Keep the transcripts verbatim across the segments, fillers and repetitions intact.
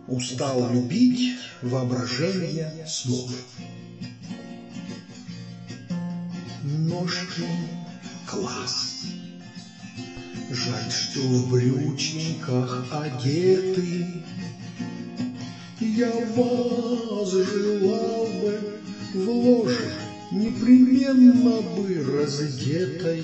Устал любить воображение снов. Ножки класс. Жаль, что в брючниках одеты. Я вас желал бы в ложе непременно бы раздетой.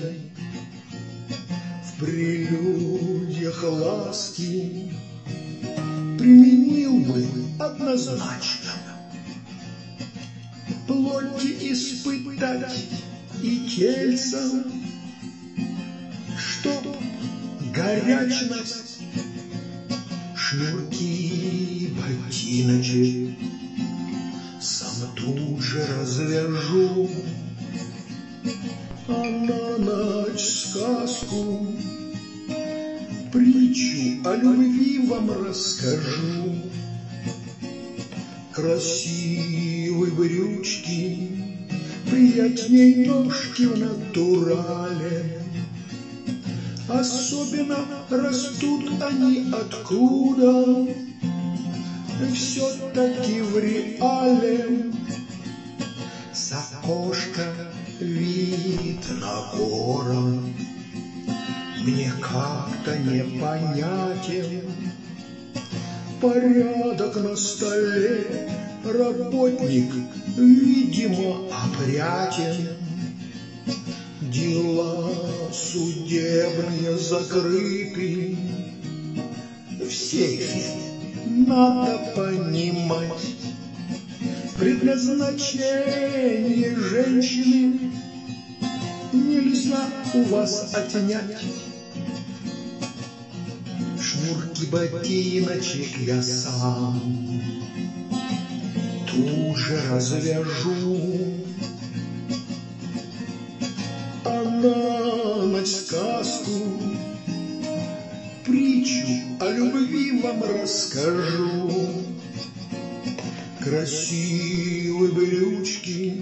В прелюдиях ласки применил бы однозначно. Плоти испытать и тельца, чтоб горячность, шнурки, ботиночек сам тут же развяжу, а на ночь сказку, притчу о любви вам расскажу. Красивые брючки, приятней ножки в натурале. Особенно растут они откуда? Все-таки в реале. С окошка вид на город мне как-то непонятен. Порядок на столе, работник, видимо, опрятен. Дела судебные закрыты, в сейфе надо понимать предназначение женщины. Нельзя у вас отнять. Шнурки ботиночек я сам тут же развяжу, а на ночь сказку, притчу о любви вам расскажу. Красивые брючки,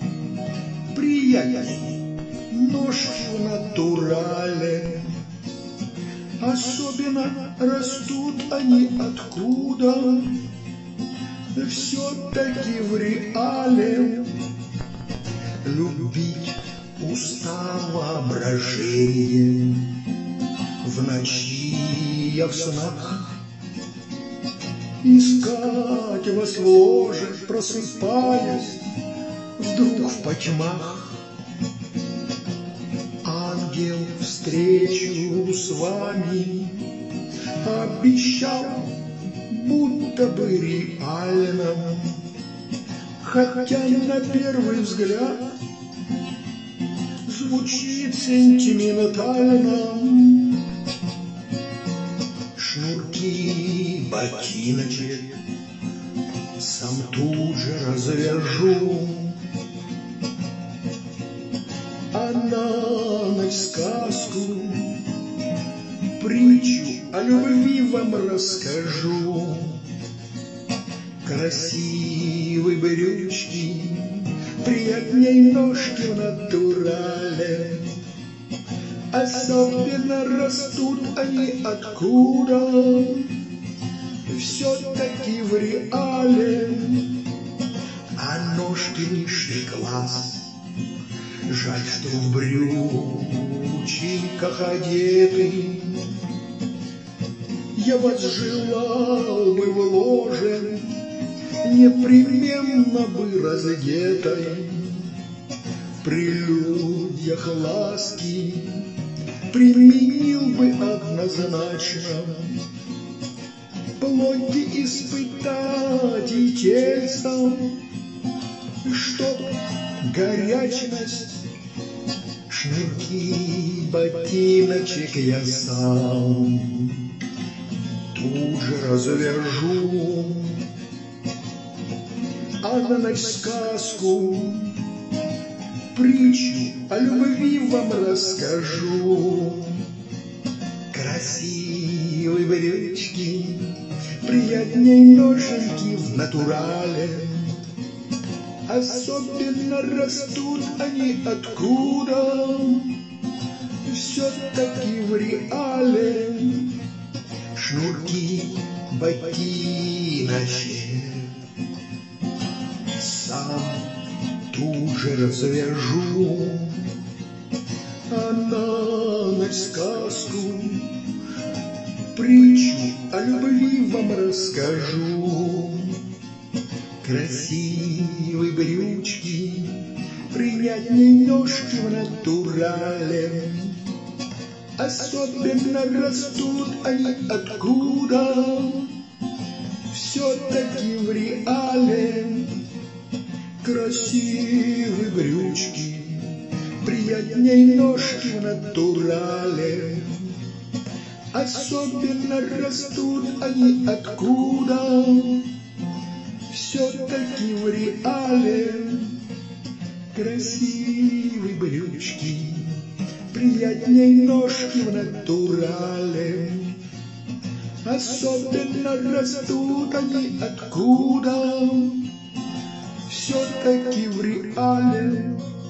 приятней ножки в натурале. Особенно растут они откуда? Все-таки в реале. Любить устал воображение, в ночи я в снах. Искать вас в ложе, просыпаясь, вдруг в потьмах. Ангел встречу с вами обещал, будто бы реально, хотя на первый взгляд звучит сентиментально. Шнурки ботиночек сам тут же развяжу, а на ночь сказку, притчу о любви вам расскажу. Красивые брючки, приятней ножки в натурале. Особенно растут они откуда? Все-таки в реале. А ножки лишний класс. Жаль, что в брючинках одеты. Я вас желал бы в ложе непременно бы раздетой. В прелюдиях ласки применил бы однозначно. Плоти испытать и тельца, чтоб горячность, шнурки ботиночек я сам тут же развяжу, а на ночь сказку, притчу о любви вам расскажу. Красивые брючки, приятней ноженьки в натурале. Особенно растут они откуда? Все-таки в реале. Шнурки ботиночек сам тут же развяжу, а на ночь сказку, притчу о любви вам расскажу. Красивые брючки, приятнее ножки в натурале, особенно растут они откуда? Все-таки в реале. Красивые брючки, приятней ножки в натурале, особенно растут они откуда? Все-таки в реале. Красивые брючки, приятней ножки в натурале, особенно растут они откуда? Все-таки в реале.